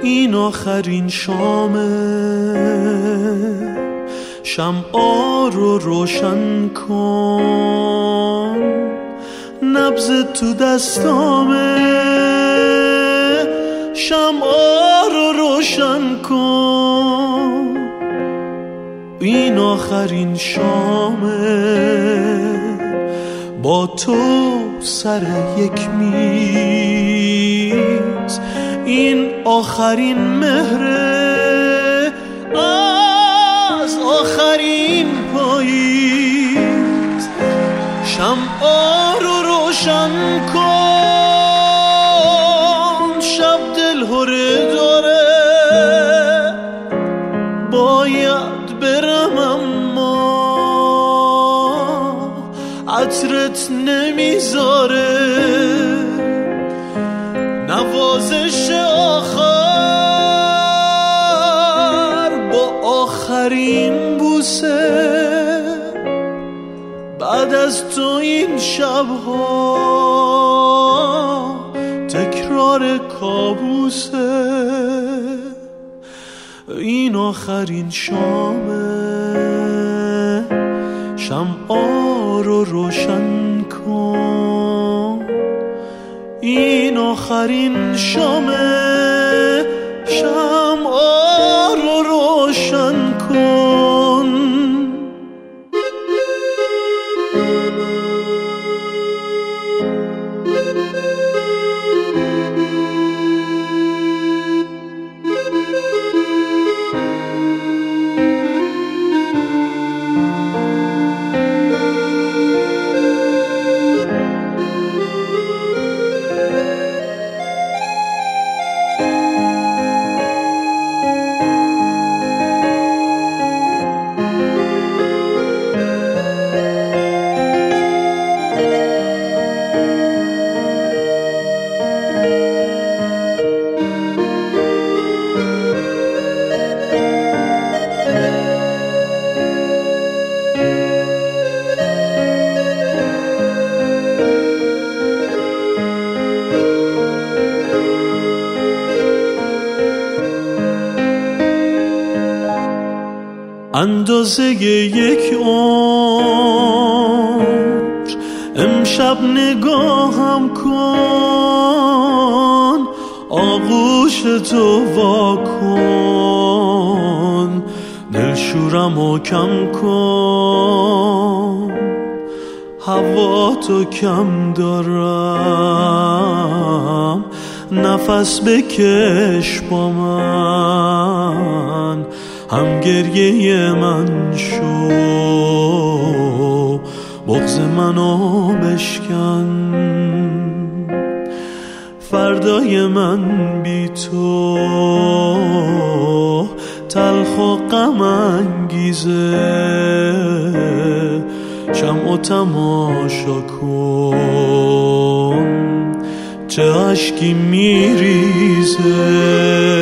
این آخرین شامه، شمعا رو روشن کن، نبض تو دستامه، شمعا رو روشن کن، این آخرین شامه، با تو سر یک میز، این آخرین مهره از آخرین پاییز، شمعا رو روشن کن، شب دلهره داره باید برم اما عطرت نمیذاره، نوازش آخر با آخرین بوسه، بعد از تو این شبها تکرار کابوسه، این آخرین شامه، شمعا رو روشن کن، این آخرین شامه، شمعا رو روشن کن. اندازه یک عمر امشب نگاهم کن، آغوش تو وا کن، دلشورمو کم کن، هوا تو کم دارم، نفس بکش با من، هم گریه من شو، بغض منو بشکن، فردای من بی تو تلخ و غم انگیزه، شمعو تماشا کن چه اشکی میریزه.